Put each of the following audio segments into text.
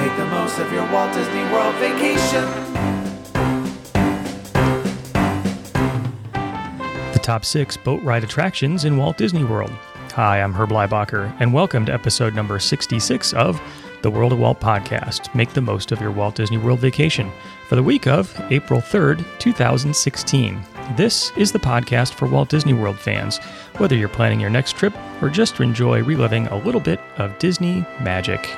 Make the most of your Walt Disney World vacation. The top 6 boat ride attractions in Walt Disney World. Hi, I'm Herb Leibacher, and welcome to episode number 66 of the World of Walt podcast. Make the most of your Walt Disney World vacation for the week of April 3rd, 2016. This is the podcast for Walt Disney World fans, whether you're planning your next trip or just to enjoy reliving a little bit of Disney magic.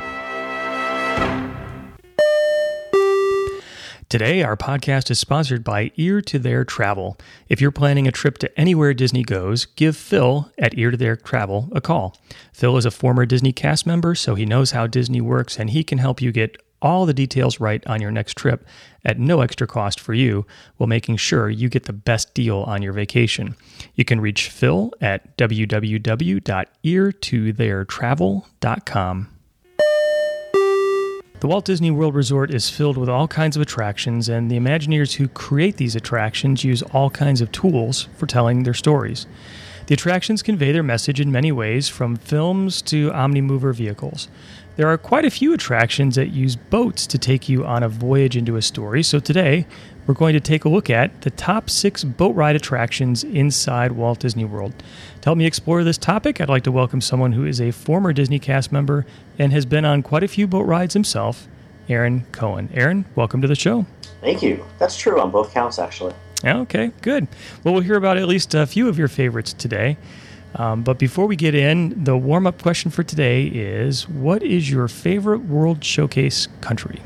Today, our podcast is sponsored by Ear to There Travel. If you're planning a trip to anywhere Disney goes, give Phil at Ear to There Travel a call. Phil is a former Disney cast member, so he knows how Disney works, and he can help you get all the details right on your next trip at no extra cost for you, while making sure you get the best deal on your vacation. You can reach Phil at www.eartotheretravel.com. The Walt Disney World Resort is filled with all kinds of attractions, and the Imagineers who create these attractions use all kinds of tools for telling their stories. The attractions convey their message in many ways, from films to Omnimover vehicles. There are quite a few attractions that use boats to take you on a voyage into a story, so today we're going to take a look at the top 6 boat ride attractions inside Walt Disney World. To help me explore this topic, I'd like to welcome someone who is a former Disney cast member and has been on quite a few boat rides himself, Aaron Cohen. Aaron, welcome to the show. Thank you. That's true on both counts, actually. Okay, good. Well, we'll hear about at least a few of your favorites today. But before we get in, the warm-up question for today is, what is your favorite World Showcase country?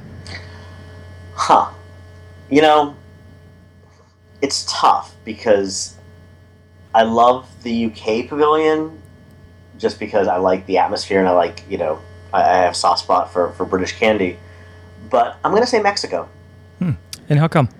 You know, it's tough because I love the UK pavilion just because I like the atmosphere and I like, I have a soft spot for British candy. But I'm going to say Mexico. And how come?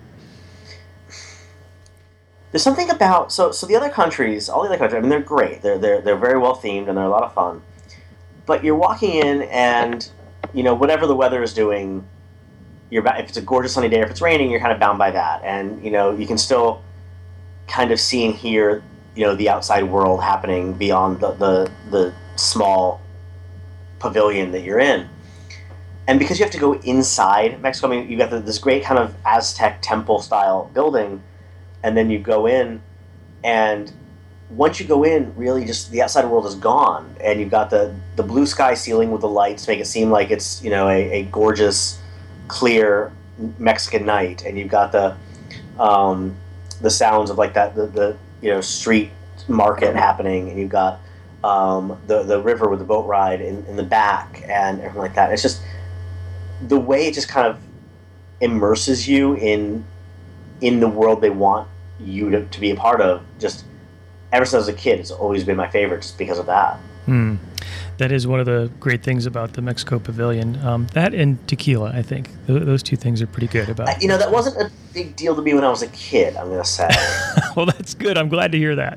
There's something about so the other countries, all the other countries. I mean, they're great. They're very well themed and they're a lot of fun. But you're walking in, and whatever the weather is doing, if it's a gorgeous sunny day or if it's raining, you're kind of bound by that. And you can still kind of see and hear the outside world happening beyond the small pavilion that you're in. And because you have to go inside Mexico, I mean, you got this great kind of Aztec temple style building. And then you go in, and once you go in, really just the outside world is gone. And you've got the blue sky ceiling with the lights, make it seem like it's, a gorgeous, clear Mexican night. And you've got the sounds of like that, the street market happening. And you've got the river with the boat ride in the back and everything like that. It's just the way it just kind of immerses you in the world they want you to be a part of. Just ever since I was a kid, it's always been my favorite just because of that. That is one of the great things about the Mexico Pavilion. That and tequila, I think. Those two things are pretty good about it. That wasn't a big deal to me when I was a kid, I'm going to say. Well, that's good. I'm glad to hear that.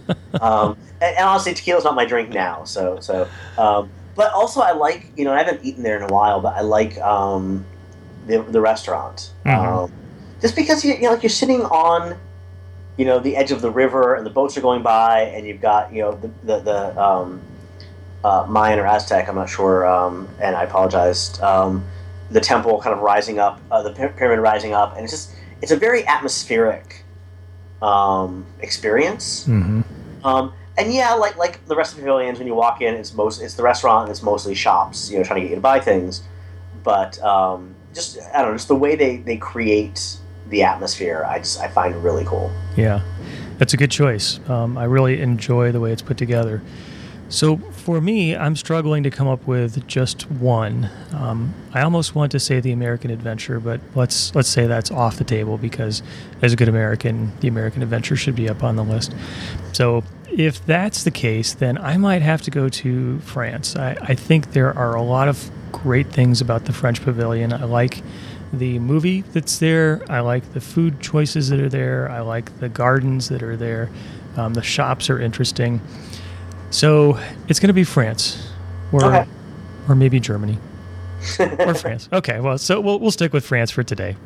And honestly, tequila's not my drink now. So. But also I like, I haven't eaten there in a while, but I like the restaurant. Mm-hmm. Just because you're sitting on, the edge of the river and the boats are going by, and you've got the Mayan or Aztec, I'm not sure, and I apologize. The temple kind of rising up, the pyramid rising up, and it's a very atmospheric experience. Mm-hmm. And yeah, like the rest of the pavilions, when you walk in, it's the restaurant and it's mostly shops, trying to get you to buy things. But just the way they create the atmosphere, I find really cool. Yeah, that's a good choice. I really enjoy the way it's put together. So for me, I'm struggling to come up with just one. I almost want to say the American Adventure, but let's say that's off the table because as a good American, the American Adventure should be up on the list. So if that's the case, then I might have to go to France. I think there are a lot of great things about the French Pavilion. I like the movie that's there. I like the food choices that are there. I like the gardens that are there. The shops are interesting. So it's going to be France, or maybe Germany, or France. Okay, well, so we'll stick with France for today.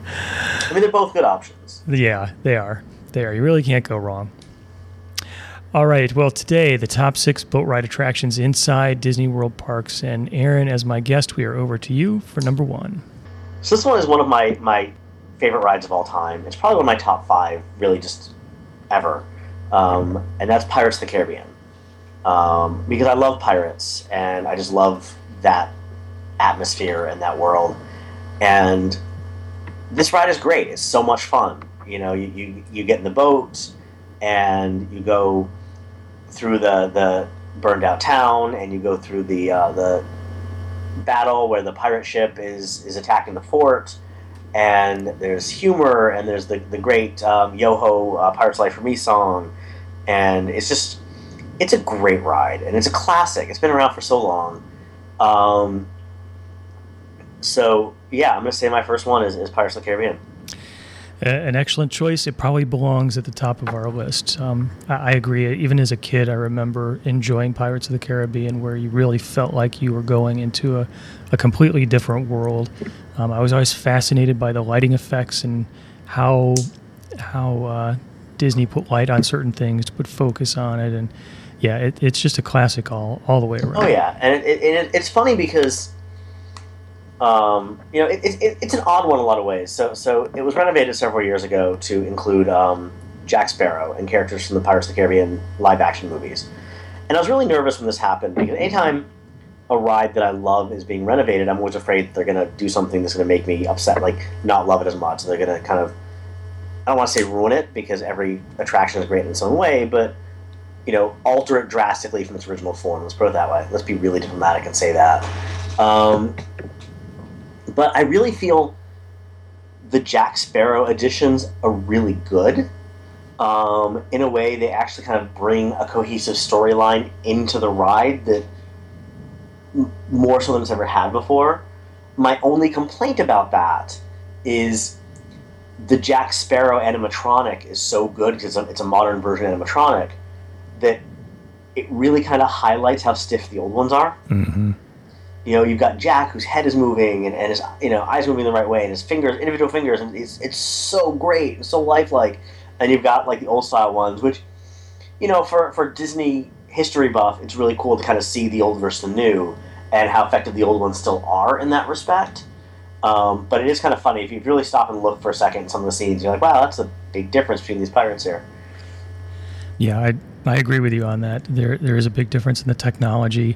I mean, they're both good options. Yeah, they are. You really can't go wrong. All right. Well, today, the top 6 boat ride attractions inside Disney World parks. And Aaron, as my guest, we are over to you for number 1. So this one is one of my favorite rides of all time. It's probably one of my top 5, really, just ever. And that's Pirates of the Caribbean. Because I love pirates, and I just love that atmosphere and that world. And this ride is great. It's so much fun. You know, you get in the boat, and you go through the burned out town, and you go through the battle where the pirate ship is attacking the fort, and there's humor, and there's the great Yo-Ho Pirates Life for Me song, and it's a great ride, and it's a classic. It's been around for so long. So yeah, I'm gonna say my first one is Pirates of the Caribbean. An excellent choice. It probably belongs at the top of our list. I agree. Even as a kid, I remember enjoying Pirates of the Caribbean, where you really felt like you were going into a completely different world. I was always fascinated by the lighting effects and how Disney put light on certain things to put focus on it. And yeah, it's just a classic all the way around. Oh yeah, and it's funny because it's an odd one in a lot of ways. So it was renovated several years ago to include Jack Sparrow and characters from the Pirates of the Caribbean live-action movies. And I was really nervous when this happened, because anytime a ride that I love is being renovated, I'm always afraid that they're going to do something that's going to make me upset, like not love it as much. So they're going to kind of, I don't want to say ruin it, because every attraction is great in its own way, but alter it drastically from its original form. Let's put it that way. Let's be really diplomatic and say that. But I really feel the Jack Sparrow editions are really good. In a way, they actually kind of bring a cohesive storyline into the ride that more so than it's ever had before. My only complaint about that is the Jack Sparrow animatronic is so good, because it's a modern version animatronic, that it really kind of highlights how stiff the old ones are. Mm-hmm. You've got Jack, whose head is moving, and his eyes moving the right way, and his fingers, individual fingers, and it's so great and so lifelike. And you've got like the old style ones, which, for Disney history buff, it's really cool to kind of see the old versus the new, and how effective the old ones still are in that respect. But it is kind of funny if you really stop and look for a second at some of the scenes. You're like, wow, that's a big difference between these pirates here. Yeah, I agree with you on that. There is a big difference in the technology.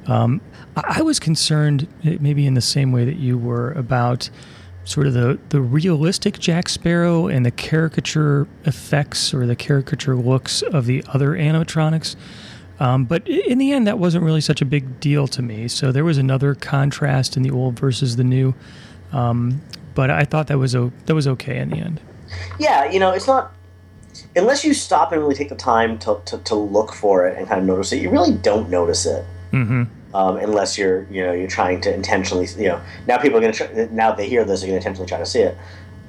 I was concerned, maybe in the same way that you were, about sort of the realistic Jack Sparrow and the caricature effects or the caricature looks of the other animatronics. But in the end, that wasn't really such a big deal to me. So there was another contrast in the old versus the new. But I thought that was okay in the end. Yeah, it's not, unless you stop and really take the time to look for it and kind of notice it, you really don't notice it. Mm-hmm. Unless you're trying to intentionally, now people are going to now they hear this, they're going to intentionally try to see it,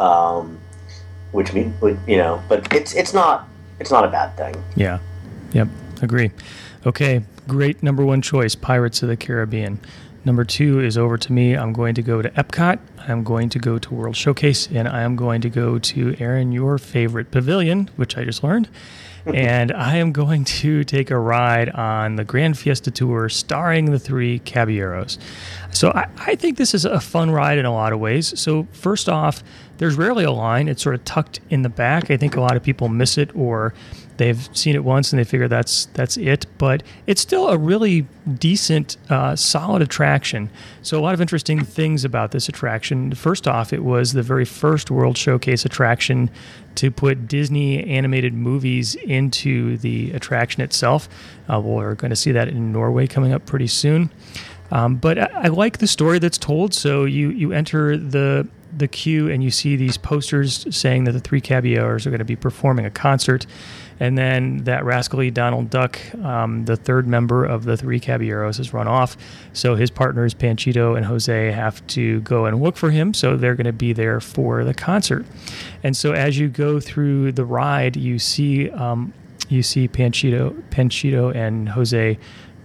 which means, but it's not a bad thing. Yeah, yep, agree. Okay, great number 1 choice, Pirates of the Caribbean. Number 2 is over to me. I'm going to go to Epcot. I'm going to go to World Showcase, and I am going to go to, Aaron, your favorite pavilion, which I just learned. And I am going to take a ride on the Grand Fiesta Tour starring the 3 Caballeros. So I think this is a fun ride in a lot of ways. So first off, there's rarely a line. It's sort of tucked in the back. I think a lot of people miss it, or they've seen it once and they figure that's it. But it's still a really decent, solid attraction. So a lot of interesting things about this attraction. First off, it was the very first World Showcase attraction to put Disney animated movies into the attraction itself. We're going to see that in Norway coming up pretty soon. But I like the story that's told. So you enter the queue and you see these posters saying that the 3 Caballeros are going to be performing a concert. And then that rascally Donald Duck, the third member of the 3 Caballeros, has run off. So his partners, Panchito and Jose, have to go and look for him. So they're going to be there for the concert. And so as you go through the ride, you see Panchito and Jose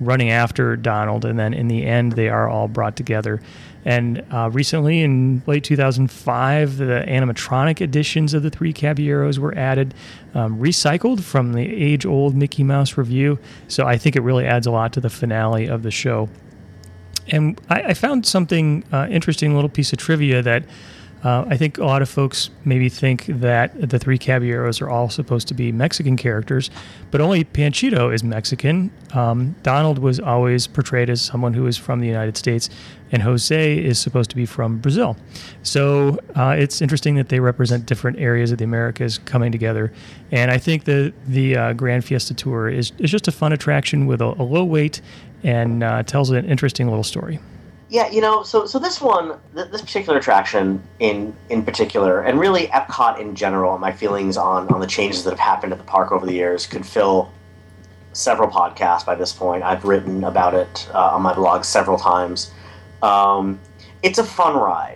running after Donald, and then in the end, they are all brought together. And recently, in late 2005, the animatronic editions of the Three Caballeros were added, recycled from the age-old Mickey Mouse review. So I think it really adds a lot to the finale of the show. And I found something interesting, a little piece of trivia that I think a lot of folks maybe think that the Three Caballeros are all supposed to be Mexican characters, but only Panchito is Mexican. Donald was always portrayed as someone who is from the United States, and Jose is supposed to be from Brazil. So it's interesting that they represent different areas of the Americas coming together. And I think the Grand Fiesta Tour is just a fun attraction with a low wait and tells an interesting little story. Yeah, so this one, this particular attraction in particular, and really Epcot in general, my feelings on the changes that have happened at the park over the years could fill several podcasts by this point. I've written about it on my blog several times. It's a fun ride.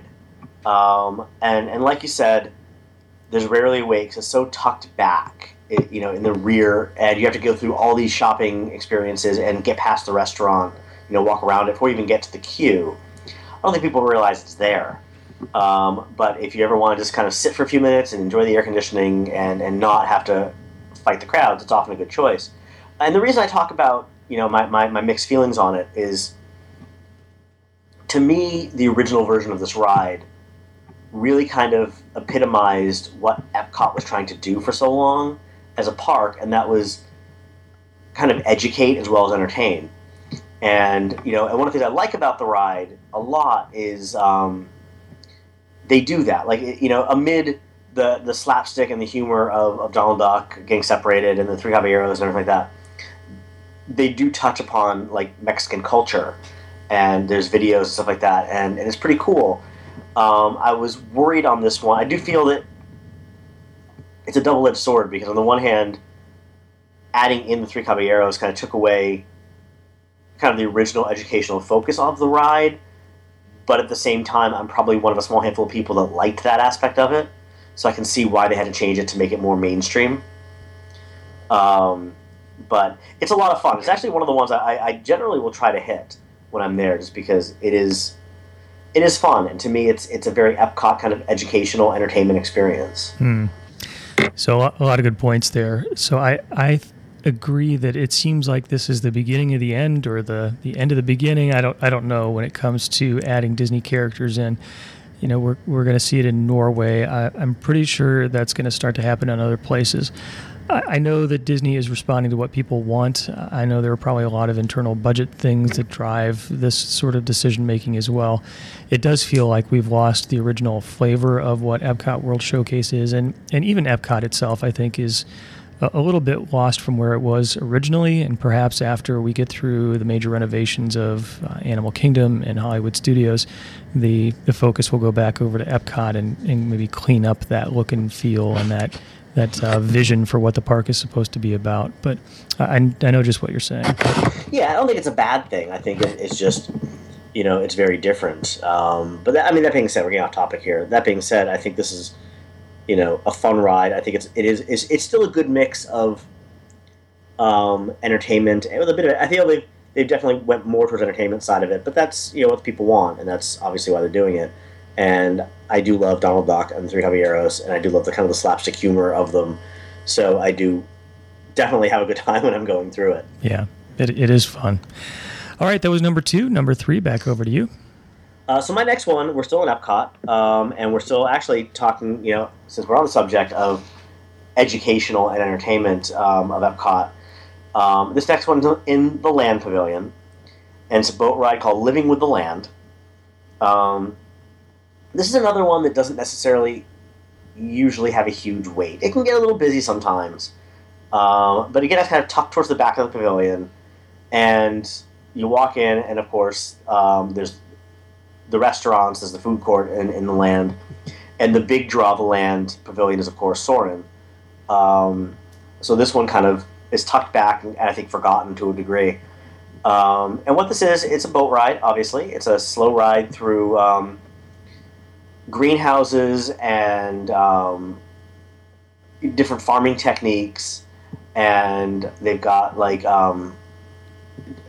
And like you said, there's rarely a wait because it's so tucked back, in the rear, and you have to go through all these shopping experiences and get past the restaurant, walk around it before you even get to the queue. I don't think people realize it's there. But if you ever want to just kind of sit for a few minutes and enjoy the air conditioning and not have to fight the crowds, it's often a good choice. And the reason I talk about, my mixed feelings on it is, to me, the original version of this ride really kind of epitomized what Epcot was trying to do for so long as a park, and that was kind of educate as well as entertain. And, and one of the things I like about the ride a lot is they do that. Like, amid the slapstick and the humor of Donald Duck getting separated and the Three Caballeros and everything like that, they do touch upon, like, Mexican culture. And there's videos and stuff like that, and it's pretty cool. I was worried on this one. I do feel that it's a double-edged sword, because on the one hand, adding in the Three Caballeros kind of took away kind of the original educational focus of the ride, but at the same time, I'm probably one of a small handful of people that liked that aspect of it, so I can see why they had to change it to make it more mainstream. But it's a lot of fun. It's actually one of the ones I generally will try to hit when I'm there, just because it is fun, and to me, it's a very Epcot kind of educational entertainment experience. So a lot of good points there. So I agree that it seems like this is the beginning of the end, or the end of the beginning. I don't know when it comes to adding Disney characters in. We're going to see it in Norway. I'm pretty sure that's going to start to happen in other places. I know that Disney is responding to what people want. I know there are probably a lot of internal budget things that drive this sort of decision-making as well. It does feel like we've lost the original flavor of what Epcot World Showcase is, and even Epcot itself, I think, is a little bit lost from where it was originally, and perhaps after we get through the major renovations of Animal Kingdom and Hollywood Studios, the focus will go back over to Epcot and maybe clean up that look and feel and that vision for what the park is supposed to be about. But I know just what you're saying. Yeah, I don't think it's a bad thing. I think it's just, it's very different. But that being said, we're getting off topic here. That being said, I think this is, a fun ride. I think it's still a good mix of entertainment and with a bit of, I feel they definitely went more towards entertainment side of it, but that's, what the people want, and that's obviously why they're doing it. And I do love Donald Duck and the Three Caballeros, and I do love the kind of the slapstick humor of them. So I do definitely have a good time when I'm going through it. Yeah, it is fun. All right, that was number 2. Number 3, back over to you. So my next one, we're still in Epcot, and we're still actually talking, since we're on the subject of educational and entertainment of Epcot. This next one's in the Land Pavilion, and it's a boat ride called Living with the Land. This is another one that doesn't necessarily usually have a huge wait. It can get a little busy sometimes. But again, it's kind of tucked towards the back of the pavilion. And you walk in, and of course, there's the restaurants, there's the food court in the Land. And the big draw of the Land Pavilion is, of course, Soarin'. So this one kind of is tucked back and I think forgotten to a degree. And what this is, it's a boat ride, obviously. It's a slow ride through greenhouses and different farming techniques, and they've got like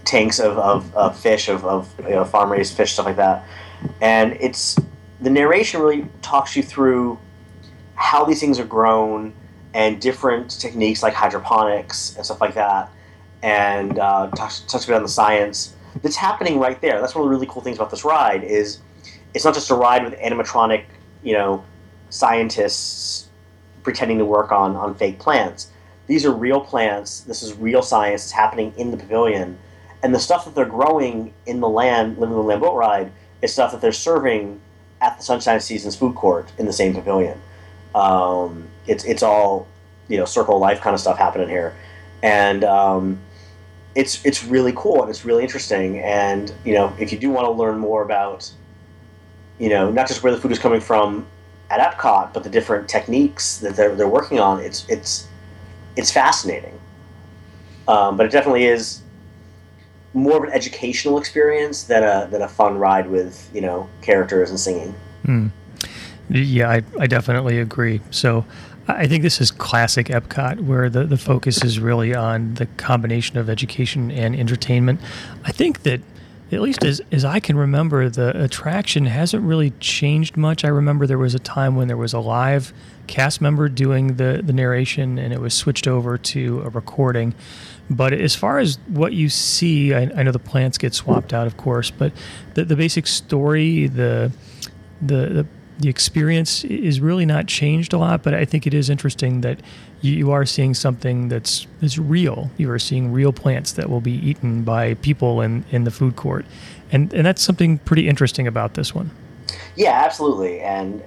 tanks of fish, of farm raised fish, stuff like that. And the narration really talks you through how these things are grown and different techniques like hydroponics and stuff like that, and talks a bit on the science that's happening right there. That's one of the really cool things about this ride is it's not just a ride with animatronic, scientists pretending to work on fake plants. These are real plants. This is real science. It's happening in the pavilion. And the stuff that they're growing in the land, living in the land boat ride, is stuff that they're serving at the Sunshine Seasons food court in the same pavilion. It's all, circle of life kind of stuff happening here. And it's really cool and it's really interesting. And, if you do want to learn more about, not just where the food is coming from at Epcot, but the different techniques that they're working on, it's fascinating. But it definitely is more of an educational experience than a fun ride with, characters and singing. Yeah, I definitely agree. So I think this is classic Epcot, where the focus is really on the combination of education and entertainment. I think that, at least as I can remember, the attraction hasn't really changed much. I remember there was a time when there was a live cast member doing the narration, and it was switched over to a recording. But as far as what you see, I know the plants get swapped out, of course, but the basic story, the experience is really not changed a lot. But I think it is interesting that you are seeing something that's real. You are seeing real plants that will be eaten by people in the food court, and that's something pretty interesting about this one. Yeah, absolutely. And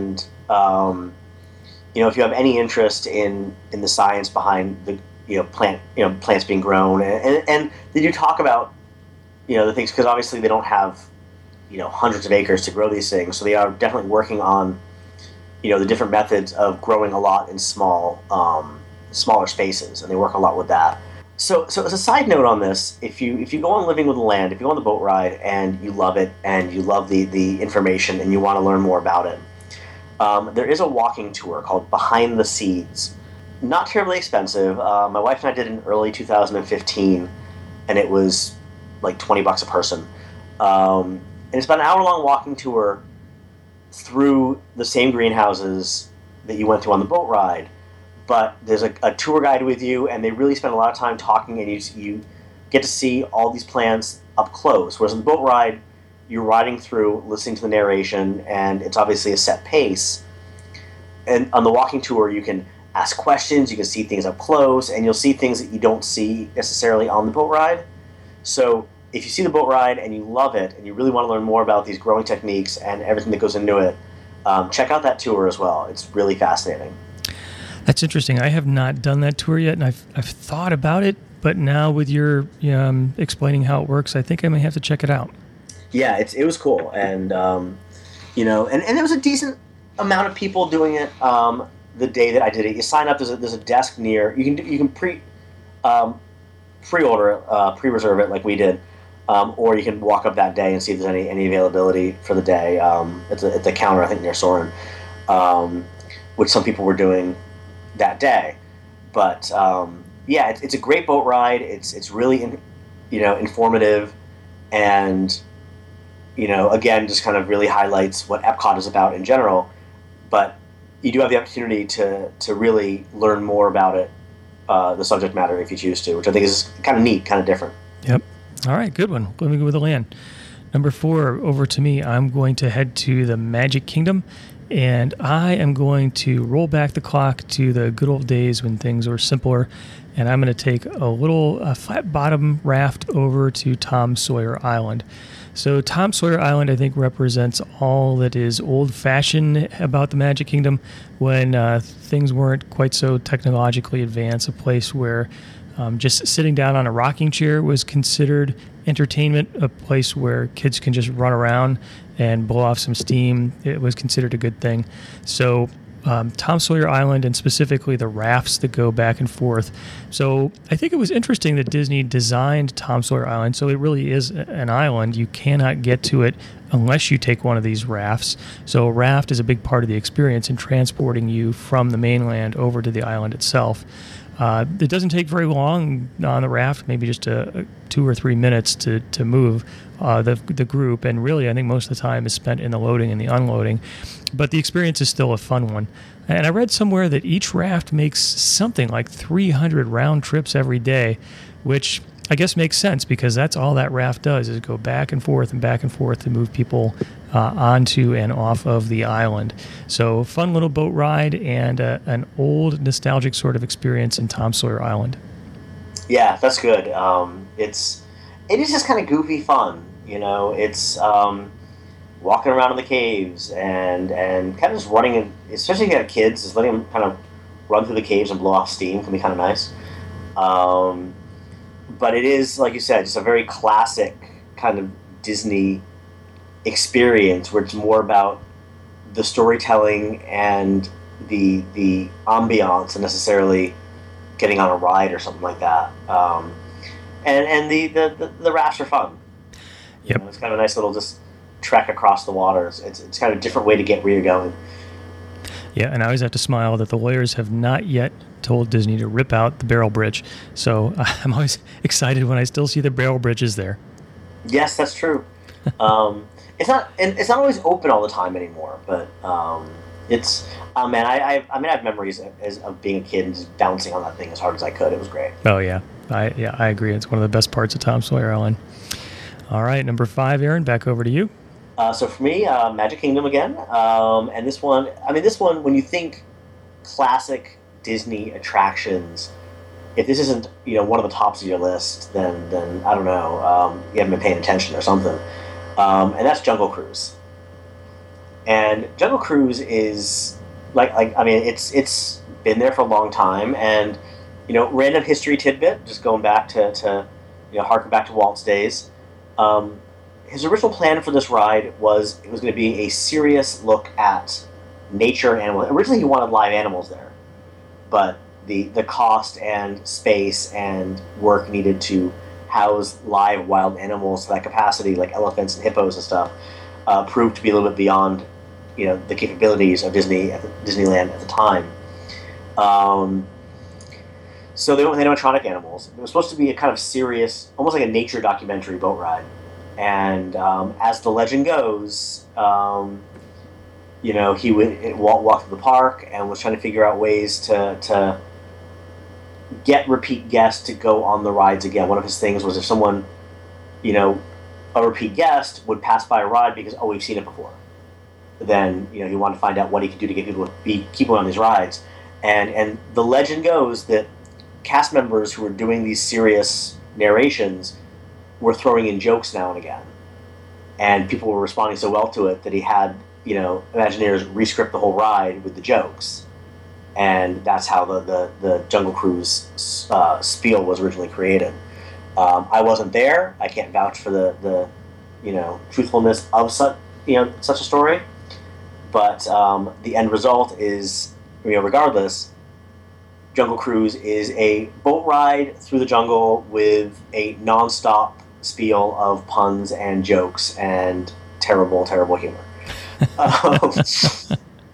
if you have any interest in the science behind the plants being grown, and they do talk about the things, because obviously they don't have hundreds of acres to grow these things, so they are definitely working on the different methods of growing a lot in smaller spaces, and they work a lot with that. So as a side note on this, if you go on Living with the Land, if you go on the boat ride and you love it and you love the information and you want to learn more about it, there is a walking tour called Behind the Seeds. Not terribly expensive. My wife and I did it in early 2015, and it was like $20 a person. And it's about an hour-long walking tour through the same greenhouses that you went through on the boat ride. But there's a tour guide with you, and they really spend a lot of time talking, and you get to see all these plants up close. Whereas on the boat ride, you're riding through, listening to the narration, and it's obviously a set pace. And on the walking tour, you can ask questions, you can see things up close, and you'll see things that you don't see necessarily on the boat ride. So if you see the boat ride and you love it, and you really want to learn more about these growing techniques and everything that goes into it, check out that tour as well. It's really fascinating. That's interesting. I have not done that tour yet, and I've thought about it, but now with your explaining how it works, I think I may have to check it out. Yeah, it was cool, and and there was a decent amount of people doing it the day that I did it. You sign up. There's a desk near. You can pre-order it, pre-reserve it like we did, or you can walk up that day and see if there's any availability for the day. It's a counter, I think, near Soarin', which some people were doing that day. But it's a great boat ride. It's really informative, and again, just kind of really highlights what Epcot is about in general. But you do have the opportunity to really learn more about it, the subject matter, if you choose to, which I think is kind of neat, kind of different. Yep. All right, good one. Living with the Land. Number 4, over to me. I'm going to head to the Magic Kingdom, and I am going to roll back the clock to the good old days when things were simpler, and I'm going to take a little flat bottom raft over to Tom Sawyer Island. So Tom Sawyer Island, I think, represents all that is old-fashioned about the Magic Kingdom when things weren't quite so technologically advanced, a place where just sitting down on a rocking chair was considered entertainment, a place where kids can just run around and blow off some steam. It was considered a good thing. So Tom Sawyer Island, and specifically the rafts that go back and forth. So I think it was interesting that Disney designed Tom Sawyer Island, so it really is an island. You cannot get to it unless you take one of these rafts. So a raft is a big part of the experience in transporting you from the mainland over to the island itself. It doesn't take very long on the raft, maybe just 2 or 3 minutes to move the group. And really, I think most of the time is spent in the loading and the unloading. But the experience is still a fun one. And I read somewhere that each raft makes something like 300 round trips every day, which I guess makes sense because that's all that raft does is go back and forth to move people onto and off of the island. So fun little boat ride and an old nostalgic sort of experience in Tom Sawyer Island. Yeah, that's good. It is just kind of goofy fun. It's walking around in the caves and kind of just running, especially if you have kids, just letting them kind of run through the caves and blow off steam can be kind of nice. But it is, like you said, just a very classic kind of Disney experience where it's more about the storytelling and the ambiance than necessarily getting on a ride or something like that. And the rafts are fun. Yep. It's kind of a nice little just trek across the waters. It's kind of a different way to get where you're going. Yeah, and I always have to smile that the lawyers have not yet told Disney to rip out the barrel bridge. So I'm always excited when I still see the barrel bridges there. Yes, that's true. It's not always open all the time anymore, but it's man. I have memories of being a kid and just bouncing on that thing as hard as I could. It was great. Oh yeah, I agree. It's one of the best parts of Tom Sawyer Island. All right, number 5, Aaron, back over to you. So for me, Magic Kingdom again, and this one, when you think classic Disney attractions, if this isn't one of the tops of your list, then I don't know, you haven't been paying attention or something. And that's Jungle Cruise. And Jungle Cruise is it's been there for a long time, and random history tidbit, just going back to harken back to Walt's days. His original plan for this ride was it was going to be a serious look at nature and animals. Originally, he wanted live animals there, but the cost and space and work needed to house live wild animals to that capacity, like elephants and hippos and stuff, proved to be a little bit beyond the capabilities of Disneyland at the time. So they went with animatronic animals. It was supposed to be a kind of serious, almost like a nature documentary boat ride. And as the legend goes, Walt walked through the park and was trying to figure out ways to get repeat guests to go on the rides again. One of his things was if someone, a repeat guest would pass by a ride because, we've seen it before, then, he wanted to find out what he could do to get people to keep going on these rides. And the legend goes that cast members who were doing these serious narrations were throwing in jokes now and again. And people were responding so well to it that he had, Imagineers re-script the whole ride with the jokes. And that's how the Jungle Cruise spiel was originally created. I wasn't there. I can't vouch for the truthfulness of such a story. But the end result is, regardless, Jungle Cruise is a boat ride through the jungle with a non-stop spiel of puns and jokes and terrible, terrible humor. That's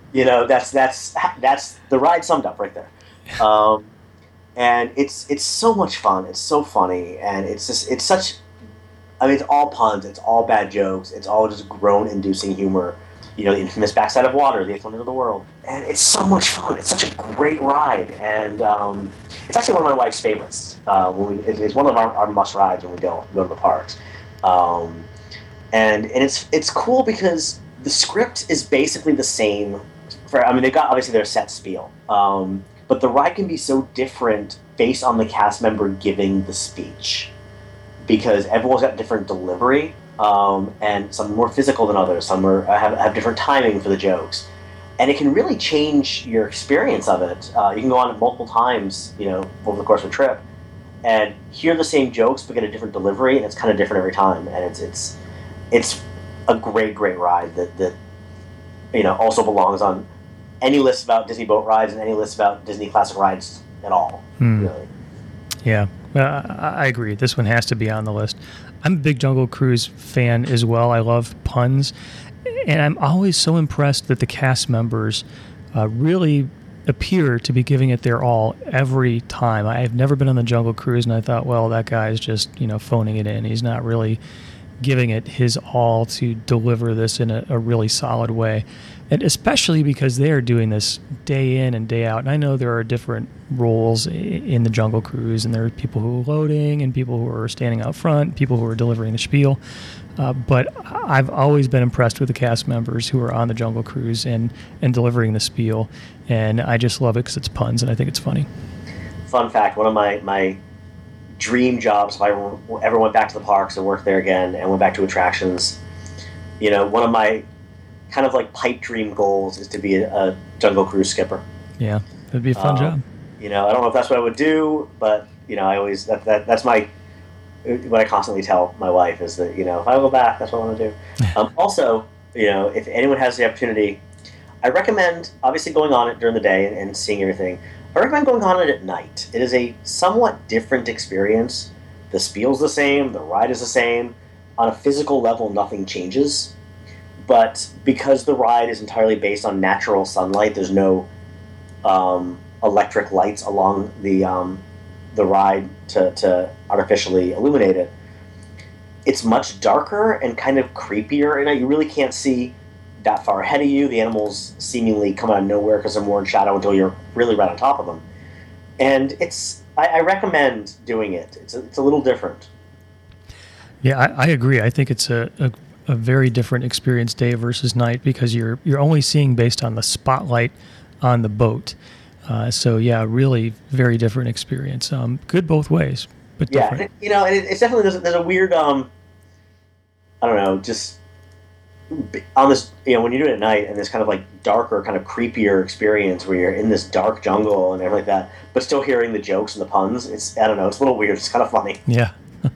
the ride summed up right there. And it's so much fun. It's so funny, and it's all puns. It's all bad jokes. It's all just groan-inducing humor. The infamous backside of water, the eighth wonder of the world, and it's so much fun. It's such a great ride, and it's actually one of my wife's favorites. It's one of our must rides when we go to the parks, and it's cool because the script is basically the same. They've got obviously their set spiel, but the ride can be so different based on the cast member giving the speech, because everyone's got different delivery. And some more physical than others. Some have different timing for the jokes, and it can really change your experience of it. You can go on it multiple times, over the course of a trip, and hear the same jokes but get a different delivery, and it's kind of different every time. And it's a great ride that also belongs on any list about Disney boat rides and any list about Disney classic rides at all. Really. Yeah, I agree. This one has to be on the list. I'm a big Jungle Cruise fan as well. I love puns, and I'm always so impressed that the cast members really appear to be giving it their all every time. I've never been on the Jungle Cruise, and I thought, well, that guy's just, phoning it in. He's not really giving it his all to deliver this in a really solid way. And especially because they are doing this day in and day out. And I know there are different roles in the Jungle Cruise, and there are people who are loading and people who are standing out front, people who are delivering the spiel. But I've always been impressed with the cast members who are on the Jungle Cruise and delivering the spiel. And I just love it because it's puns, and I think it's funny. Fun fact, one of my dream jobs, if I ever went back to the parks and worked there again and went back to attractions, one of my kind of like pipe dream goals is to be a Jungle Cruise skipper. Yeah, it'd be a fun job. I don't know if that's what I would do, but I always that's what I constantly tell my wife is that if I go back, that's what I want to do. Also, if anyone has the opportunity, I recommend obviously going on it during the day and seeing everything. I recommend going on it at night. It is a somewhat different experience. The spiel's the same, the ride is the same. On a physical level, nothing changes. But because the ride is entirely based on natural sunlight, there's no electric lights along the ride to artificially illuminate it. It's much darker and kind of creepier, and you really can't see that far ahead of you. The animals seemingly come out of nowhere because they're more in shadow until you're really right on top of them. And I recommend doing it. It's a little different. Yeah, I agree. I think it's a very different experience day versus night because you're only seeing based on the spotlight on the boat. So yeah, really very different experience. Good both ways, but different. Yeah, it's definitely there's a weird I don't know, just on this when you do it at night and this kind of like darker, kind of creepier experience where you're in this dark jungle and everything like that, but still hearing the jokes and the puns. It's a little weird. It's kind of funny. Yeah.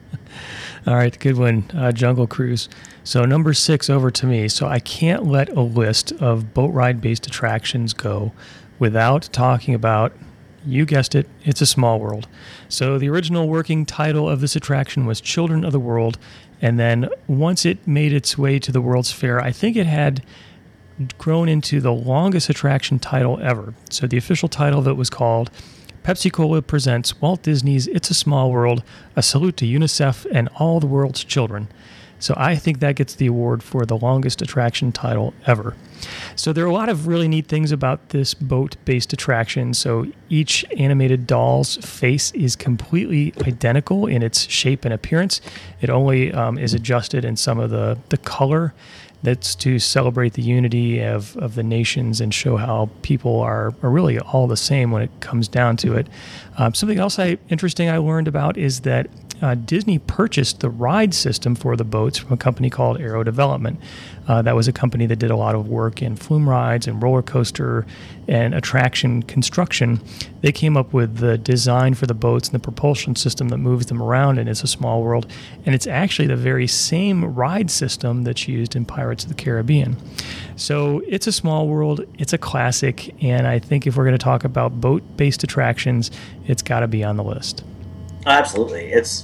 All right, good one, Jungle Cruise. So number 6 over to me. So I can't let a list of boat ride-based attractions go without talking about, you guessed it, It's a Small World. So the original working title of this attraction was Children of the World, and then once it made its way to the World's Fair, I think it had grown into the longest attraction title ever. So the official title of it was called Pepsi-Cola Presents Walt Disney's It's a Small World, a salute to UNICEF and all the world's children. So I think that gets the award for the longest attraction title ever. So there are a lot of really neat things about this boat-based attraction. So each animated doll's face is completely identical in its shape and appearance. It only is adjusted in some of the color. That's to celebrate the unity of the nations and show how people are really all the same when it comes down to it. Something else interesting I learned about is that Disney purchased the ride system for the boats from a company called Aero Development. That was a company that did a lot of work in flume rides and roller coaster and attraction construction. They came up with the design for the boats and the propulsion system that moves them around in It's a Small World. And it's actually the very same ride system that's used in Pirates of the Caribbean. So It's a Small World, it's a classic, and I think if we're going to talk about boat-based attractions, it's got to be on the list. Absolutely. It's,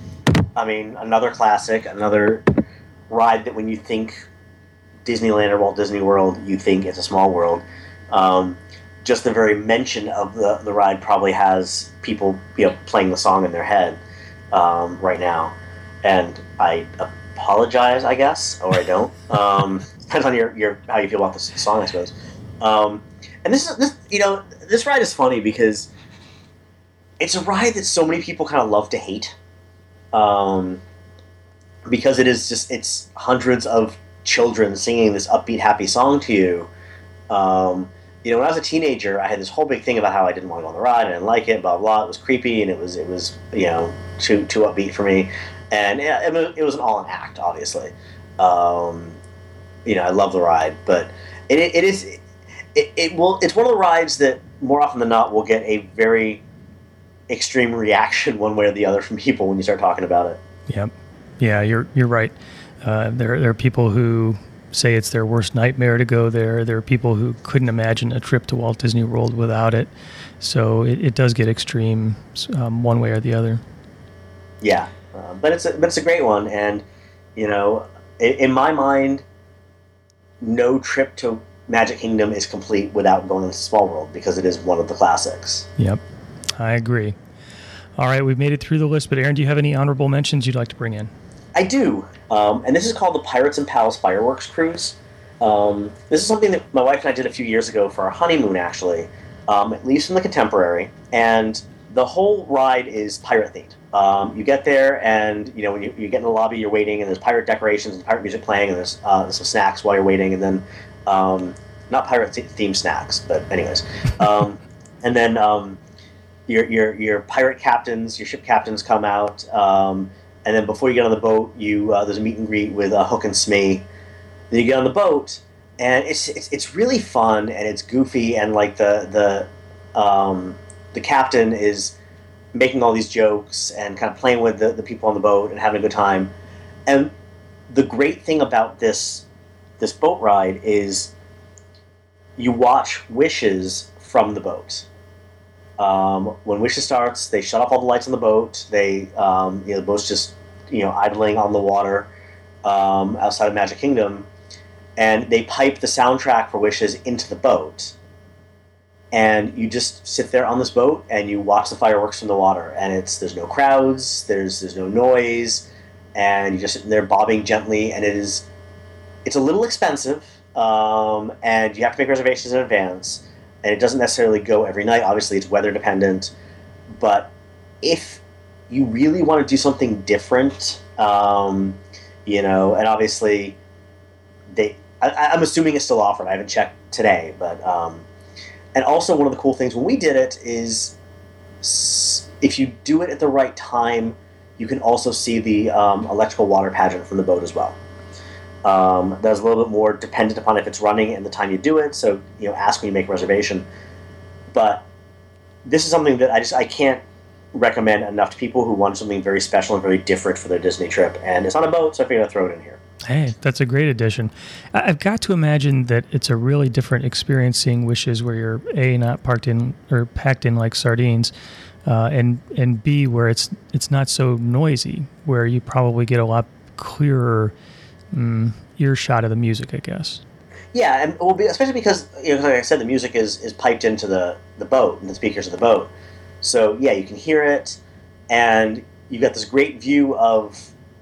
another classic, another ride that when you think Disneyland or Walt Disney World, you think It's a Small World. Just the very mention of the ride probably has people playing the song in their head right now. And I apologize, I guess, or I don't. Depends on your how you feel about the song, I suppose. And this ride is funny because it's a ride that so many people kind of love to hate, because it's hundreds of children singing this upbeat, happy song to you. When I was a teenager, I had this whole big thing about how I didn't want to go on the ride, I didn't like it, blah blah. It was creepy, and it was too upbeat for me, and it was an all-in act, obviously. I love the ride, but it's one of the rides that more often than not will get a very extreme reaction one way or the other from people when you start talking about it. Yep. Yeah, you're right. There are people who say it's their worst nightmare to go there. There are people who couldn't imagine a trip to Walt Disney World without it. So it does get extreme one way or the other. Yeah, but it's a great one, and in my mind, no trip to Magic Kingdom is complete without going into Small World because it is one of the classics. Yep, I agree. All right, we've made it through the list, but Aaron, do you have any honorable mentions you'd like to bring in? I do, and this is called the Pirates and Palace Fireworks Cruise. This is something that my wife and I did a few years ago for our honeymoon, actually. It leaves from the Contemporary, and the whole ride is pirate themed. You get there, and when you get in the lobby, you're waiting, and there's pirate decorations and pirate music playing, and there's some snacks while you're waiting, and then not pirate themed snacks, but anyways, and then your pirate captains, your ship captains come out, and then before you get on the boat, there's a meet and greet with Hook and Smee. Then you get on the boat, and it's really fun, and it's goofy, and like the captain is making all these jokes and kind of playing with the people on the boat and having a good time. And the great thing about this boat ride is you watch Wishes from the boat. When Wishes starts, they shut off all the lights on the boat. They, the boat's just, idling on the water outside of Magic Kingdom, and they pipe the soundtrack for Wishes into the boat. And you just sit there on this boat and you watch the fireworks from the water, and there's no crowds, there's no noise, and you're just sitting there bobbing gently, and it's a little expensive, and you have to make reservations in advance. And it doesn't necessarily go every night. Obviously, it's weather dependent. But if you really want to do something different, and obviously, I'm assuming it's still offered. I haven't checked today, but and also one of the cool things when we did it is if you do it at the right time, you can also see the electrical water pageant from the boat as well. That's a little bit more dependent upon if it's running and the time you do it, so ask when you make a reservation. But this is something that I can't recommend enough to people who want something very special and very different for their Disney trip, and it's on a boat, so I figured I'd throw it in here. Hey, that's a great addition. I've got to imagine that it's a really different experience seeing Wishes where you're not packed in like sardines, and B, where it's not so noisy, where you probably get a lot clearer earshot of the music, I guess. Yeah, and especially because like I said, the music is piped into the boat and the speakers of the boat. So yeah, you can hear it, and you got this great view of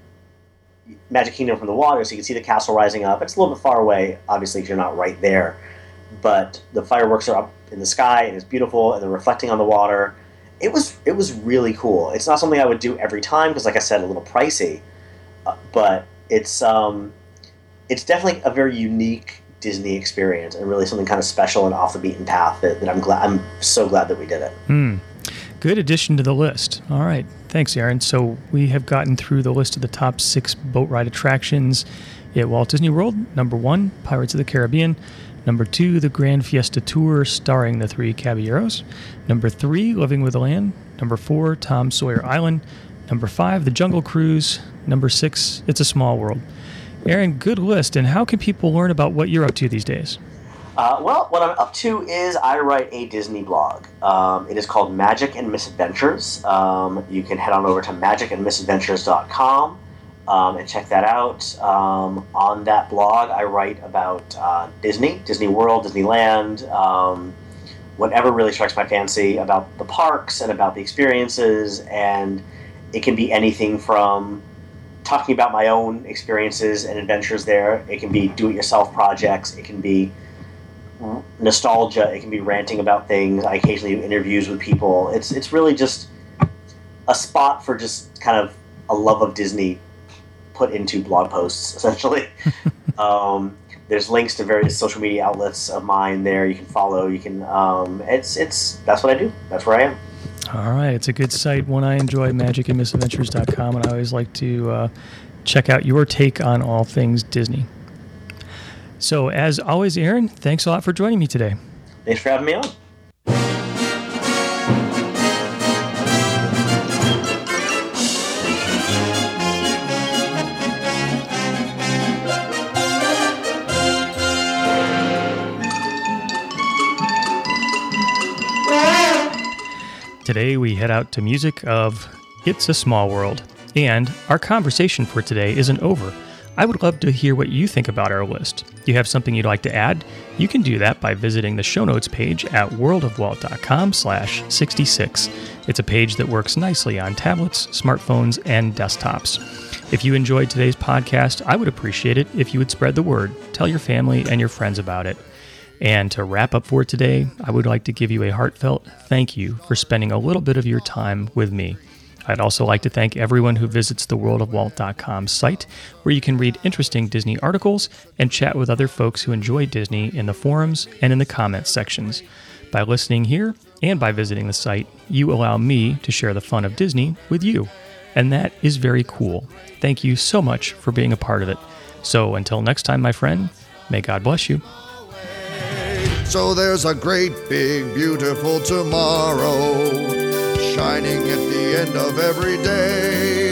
Magic Kingdom from the water, so you can see the castle rising up. It's a little bit far away, obviously, if you're not right there, but the fireworks are up in the sky, and it's beautiful, and they're reflecting on the water. It was really cool. It's not something I would do every time because, like I said, a little pricey, but it's definitely a very unique Disney experience and really something kind of special and off the beaten path that I'm so glad that we did it. Good addition to the list. All right. Thanks, Aaron. So we have gotten through the list of the top 6 boat ride attractions at Walt Disney World. Number 1, Pirates of the Caribbean. Number 2, the Grand Fiesta Tour starring the 3 Caballeros. Number 3, Living with the Land. Number 4, Tom Sawyer Island. Number 5, the Jungle Cruise. Number 6, It's a Small World. Aaron, good list. And how can people learn about what you're up to these days? Well, what I'm up to is I write a Disney blog. It is called Magic and Misadventures. You can head on over to magicandmisadventures.com and check that out. On that blog, I write about Disney World, Disneyland, whatever really strikes my fancy about the parks and about the experiences. And it can be anything from talking about my own experiences and adventures there. It can be do-it-yourself projects. It can be nostalgia. It can be ranting about things. I occasionally do interviews with people. It's really just a spot for just kind of a love of Disney put into blog posts, essentially. There's links to various social media outlets of mine there. You can follow. You can. That's what I do. That's where I am. All right, it's a good site. One I enjoy, magicandmisadventures.com, and I always like to check out your take on all things Disney. So, as always, Aaron, thanks a lot for joining me today. Thanks for having me on. Today we head out to music of It's a Small World. And our conversation for today isn't over. I would love to hear what you think about our list. Do you have something you'd like to add? You can do that by visiting the show notes page at worldofwalt.com/66. It's a page that works nicely on tablets, smartphones, and desktops. If you enjoyed today's podcast, I would appreciate it if you would spread the word. Tell your family and your friends about it. And to wrap up for today, I would like to give you a heartfelt thank you for spending a little bit of your time with me. I'd also like to thank everyone who visits the worldofwalt.com site, where you can read interesting Disney articles and chat with other folks who enjoy Disney in the forums and in the comments sections. By listening here and by visiting the site, you allow me to share the fun of Disney with you. And that is very cool. Thank you so much for being a part of it. So until next time, my friend, may God bless you. So there's a great, big, beautiful tomorrow shining at the end of every day.